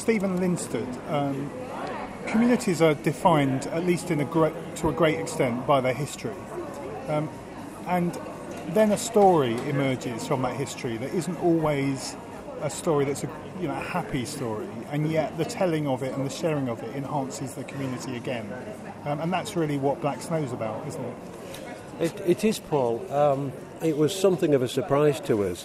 Stephen Linstead, communities are defined, at least to a great extent, by their history. And then a story emerges from that history that isn't always a story that's a happy story, and yet the telling of it and the sharing of it enhances the community again. And that's really what Black Snow's about, isn't it? It is, Paul. It was something of a surprise to us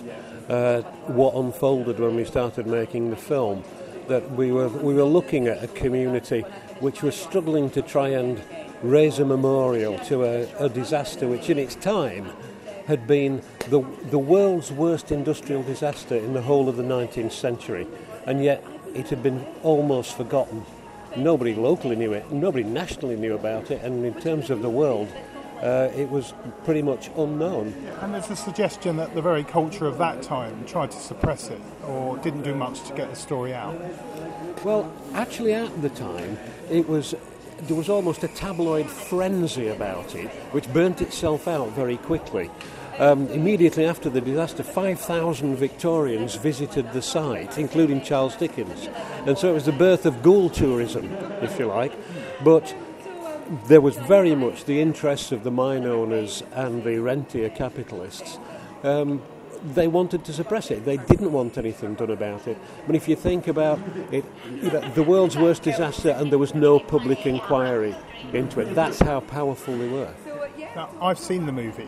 what unfolded when we started making the film, that we were looking at a community which was struggling to try and raise a memorial to a disaster which in its time had been the world's worst industrial disaster in the whole of the 19th century, and yet it had been almost forgotten. Nobody locally knew it, nobody nationally knew about it, and in terms of the world, it was pretty much unknown. And there's a suggestion that the very culture of that time tried to suppress it, or didn't do much to get the story out. Well, actually at the time, there was almost a tabloid frenzy about it, which burnt itself out very quickly. Immediately after the disaster, 5,000 Victorians visited the site, including Charles Dickens. And so it was the birth of ghoul tourism, if you like. But there was very much the interests of the mine owners and the rentier capitalists. They wanted to suppress it. They didn't want anything done about it. But if you think about it, the world's worst disaster, and there was no public inquiry into it. That's how powerful they were. Now, I've seen the movie,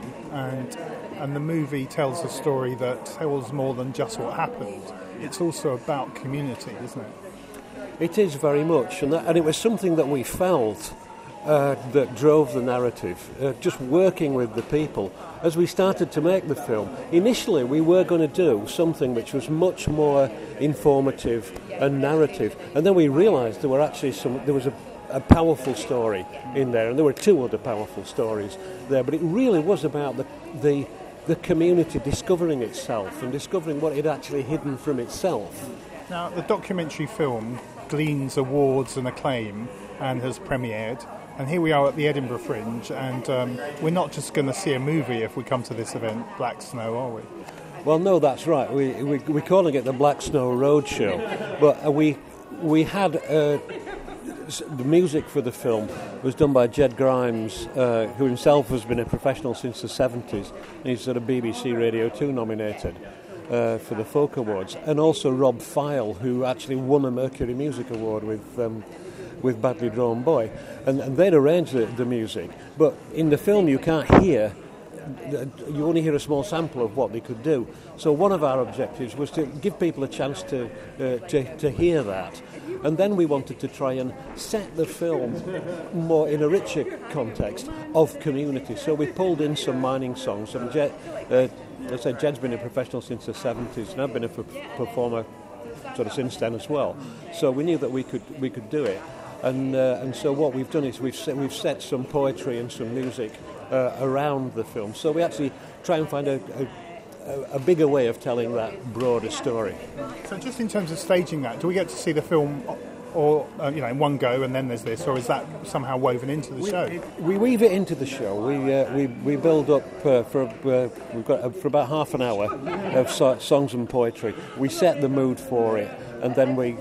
and the movie tells a story that tells more than just what happened. It's also about community, isn't it? It is very much, and it was something that we felt that drove the narrative, just working with the people. As we started to make the film, initially we were going to do something which was much more informative and narrative, and then we realised there was a powerful story in there, and there were two other powerful stories there, but it really was about the community discovering itself and discovering what it had actually hidden from itself. Now, the documentary film gleans awards and acclaim and has premiered, and here we are at the Edinburgh Fringe, and we're not just going to see a movie if we come to this event, Black Snow, are we? Well, no, that's right. We're calling it the Black Snow Roadshow, but we had the music for the film was done by Jed Grimes, who himself has been a professional since the 70s. He's sort of BBC Radio 2 nominated for the Folk Awards, and also Rob File, who actually won a Mercury Music Award with Badly Drawn Boy, and they'd arranged the music, but in the film you can't hear, you only hear a small sample of what they could do. So one of our objectives was to give people a chance to hear that, and then we wanted to try and set the film more in a richer context of community. So we pulled in some mining songs, and I said Jed's been a professional since the 70s, and I've been a performer sort of since then as well. So we knew that we could do it. And so what we've done is we've set some poetry and some music around the film. So we actually try and find a bigger way of telling that broader story. So just in terms of staging that, do we get to see the film or in one go and then there's this, or is that somehow woven into the show? We weave it into the show. We build up we've got for about half an hour of songs and poetry. We set the mood for it, and then we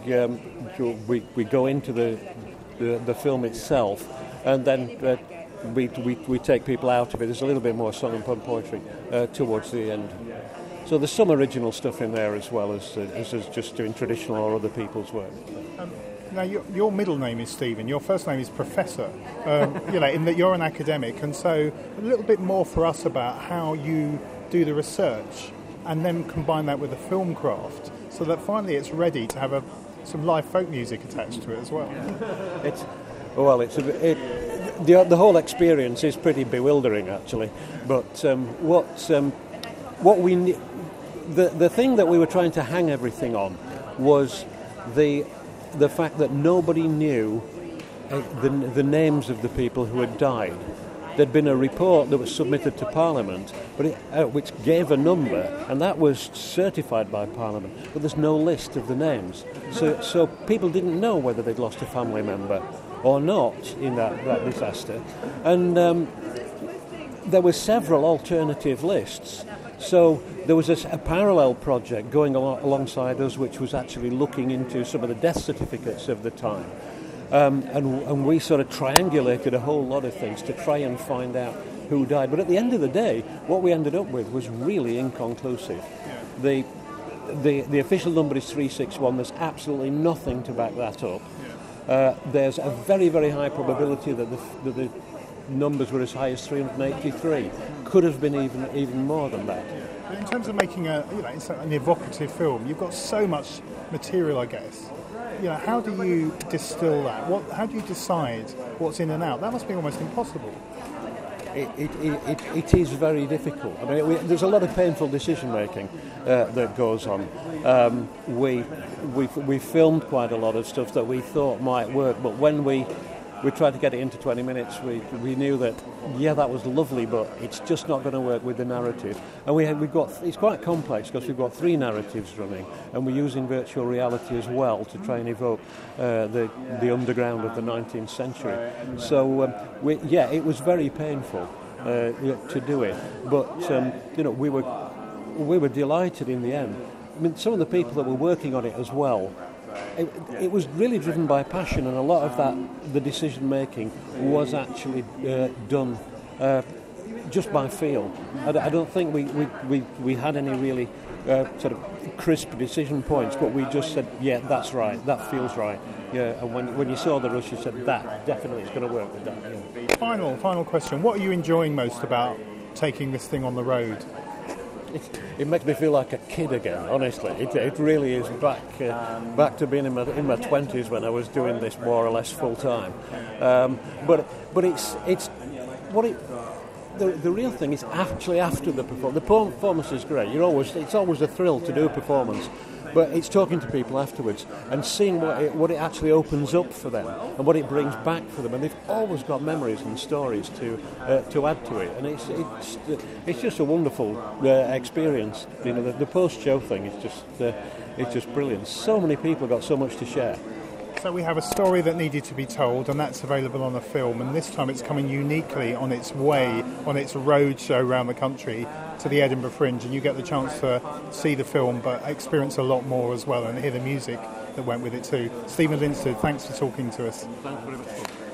go into the film itself, and then we take people out of it. There's a little bit more song and poetry towards the end. So there's some original stuff in there as well as just doing traditional or other people's work. Now, your middle name is Stephen. Your first name is Professor. In that you're an academic, and so a little bit more for us about how you do the research and then combine that with the film craft, so that finally it's ready to have some live folk music attached to it as well. The whole experience is pretty bewildering, actually. But what we the thing that we were trying to hang everything on was the fact that nobody knew the names of the people who had died. There'd been a report that was submitted to Parliament, which gave a number, and that was certified by Parliament, but there's no list of the names. So people didn't know whether they'd lost a family member or not in that disaster. And there were several alternative lists. So there was a parallel project going alongside us, which was actually looking into some of the death certificates of the time. And we sort of triangulated a whole lot of things to try and find out who died. But at the end of the day, what we ended up with was really inconclusive. The official number is 361. There's absolutely nothing to back that up. There's a very, very high probability that the numbers were as high as 383. Could have been even more than that. But in terms of making it's an evocative film, you've got so much material, I guess. How do you distill that? How do you decide what's in and out? That must be almost impossible. It is very difficult. I mean, there's a lot of painful decision making that goes on. We filmed quite a lot of stuff that we thought might work, but when we tried to get it into 20 minutes, we knew that that was lovely, but it's just not going to work with the narrative. And it's quite complex because we've got 3 narratives running, and we're using virtual reality as well to try and evoke the underground of the 19th century. So it was very painful to do it, but we were delighted in the end. I mean, some of the people that were working on it as well. It was really driven by passion, and a lot of that, the decision making, was actually done just by feel. I don't think we had any really sort of crisp decision points, but we just said, yeah, that's right, that feels right. Yeah, and when you saw the rush, you said that definitely is going to work with that. Yeah. Final question. What are you enjoying most about taking this thing on the road? It makes me feel like a kid again, honestly. It really is back to being in my 20s when I was doing this more or less full time. But the real thing is actually after the performance. The performance is great. It's always a thrill to do a performance. But it's talking to people afterwards and seeing what it actually opens up for them and what it brings back for them. And they've always got memories and stories to add to it. And it's just a wonderful experience. The post-show thing is just brilliant. So many people got so much to share. So we have a story that needed to be told, and that's available on a film, and this time it's coming uniquely on its way, on its road show around the country to the Edinburgh Fringe, and you get the chance to see the film but experience a lot more as well and hear the music that went with it too. Stephen Linstead, thanks for talking to us. Thanks very much.